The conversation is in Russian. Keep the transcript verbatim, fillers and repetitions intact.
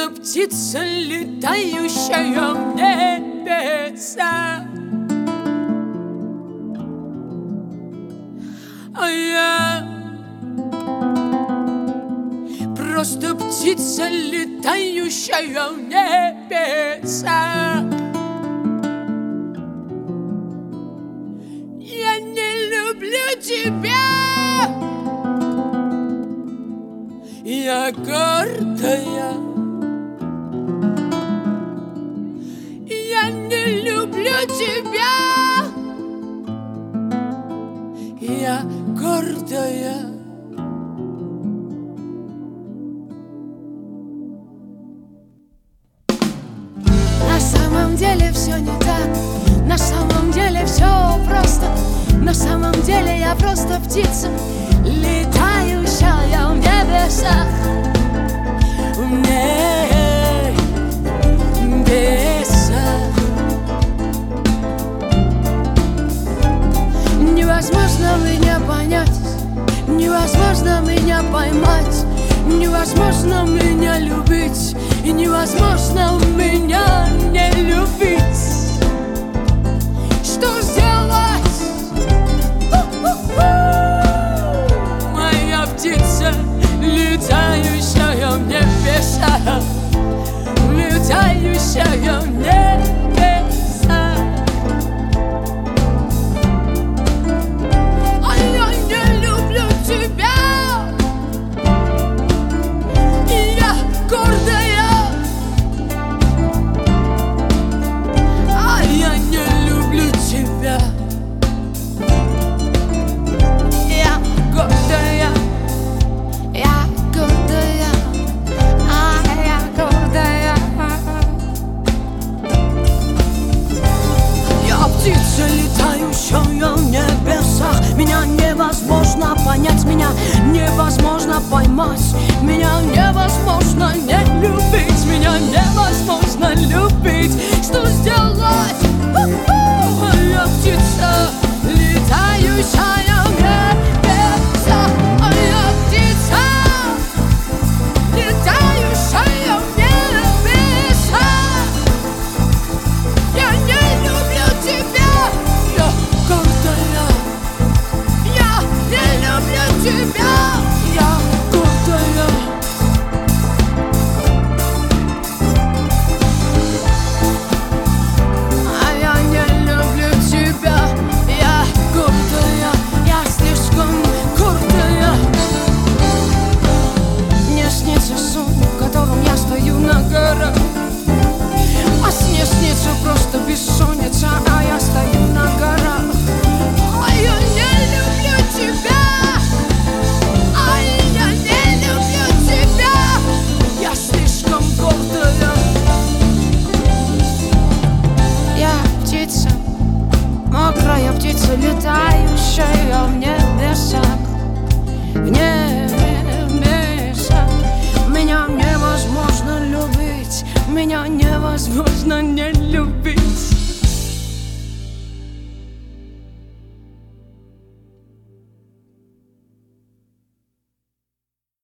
Просто птица, летающая в небеса. А я просто птица, летающая в небеса. Я не люблю тебя. Я гордая. Я не люблю тебя. Я гордая. На самом деле все не так. На самом деле все просто. На самом деле я просто птица, летающая в небесах. В небесах. Невозможно меня понять, невозможно меня поймать, невозможно меня любить, и невозможно меня не любить. Что сделать? Моя птица, летающая в небесах, летающая в небесах. А я не люблю тебя. И я гордая. А я не люблю тебя. Я гордая. Я гордая. А я гордая. Я птица, летающая в небесах. Меня невозможно понять, меня невозможно поймать, меня невозможно не любить, меня невозможно любить. Что сделать? Я птица, летающая в небесах. А я птица, летающая в небесах. Я не люблю тебя. Я гордая. Я не люблю тебя. Я гордая. А я не люблю тебя. Я гордая. Я слишком гордая. Мне снится сон, в котором я стою на горах. А сне снится просто бессонница, а я стою на горах. А я не люблю тебя. А я не люблю тебя. Я слишком гордая. Я птица, мокрая птица, летающая в небесах. В небесах. Меня невозможно любить, меня невозможно не любить.